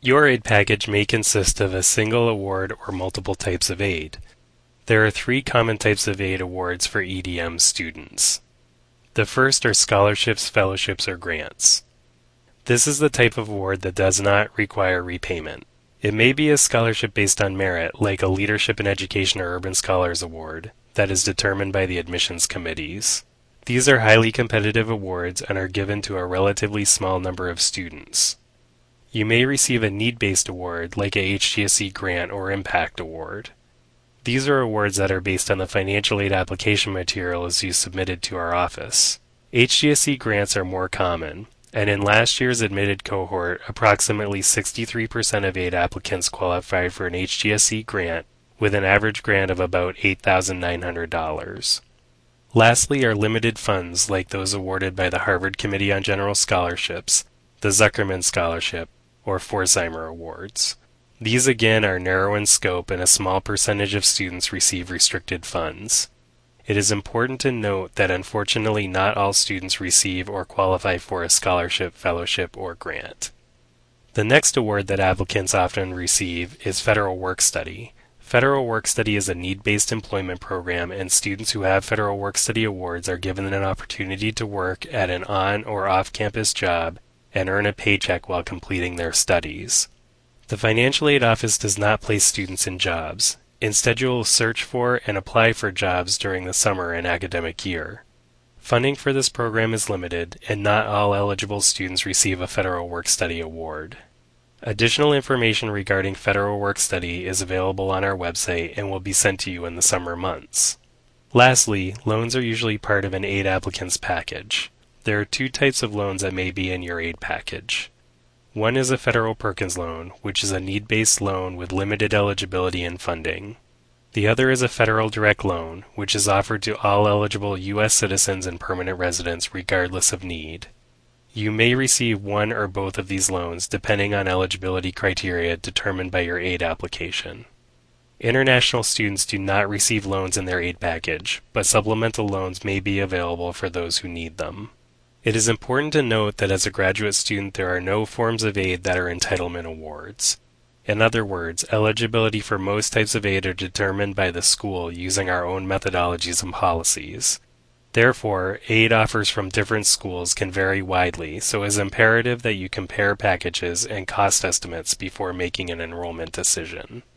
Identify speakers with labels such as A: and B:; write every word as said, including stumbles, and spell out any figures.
A: Your aid package may consist of a single award or multiple types of aid. There are three common types of aid awards for E D M students. The first are scholarships, fellowships, or grants. This is the type of award that does not require repayment. It may be a scholarship based on merit, like a Leadership in Education or Urban Scholars Award, that is determined by the admissions committees. These are highly competitive awards and are given to a relatively small number of students. You may receive a need-based award, like a H G S E grant or impact award. These are awards that are based on the financial aid application materials you submitted to our office. H G S E grants are more common, and in last year's admitted cohort, approximately sixty-three percent of aid applicants qualified for an H G S E grant, with an average grant of about eight thousand nine hundred dollars. Lastly are limited funds like those awarded by the Harvard Committee on General Scholarships, the Zuckerman Scholarship, or Forsheimer Awards. These again are narrow in scope and a small percentage of students receive restricted funds. It is important to note that unfortunately not all students receive or qualify for a scholarship, fellowship, or grant. The next award that applicants often receive is Federal Work Study. Federal Work Study is a need-based employment program, and students who have Federal Work Study awards are given an opportunity to work at an on- or off-campus job and earn a paycheck while completing their studies. The Financial Aid Office does not place students in jobs. Instead, you will search for and apply for jobs during the summer and academic year. Funding for this program is limited, and not all eligible students receive a Federal Work Study award. Additional information regarding Federal Work Study is available on our website and will be sent to you in the summer months. Lastly, loans are usually part of an aid applicant's package. There are two types of loans that may be in your aid package. One is a Federal Perkins loan, which is a need-based loan with limited eligibility and funding. The other is a Federal Direct Loan, which is offered to all eligible U S citizens and permanent residents regardless of need. You may receive one or both of these loans depending on eligibility criteria determined by your aid application. International students do not receive loans in their aid package, but supplemental loans may be available for those who need them. It is important to note that as a graduate student there are no forms of aid that are entitlement awards. In other words, eligibility for most types of aid are determined by the school using our own methodologies and policies. Therefore, aid offers from different schools can vary widely, so it is imperative that you compare packages and cost estimates before making an enrollment decision.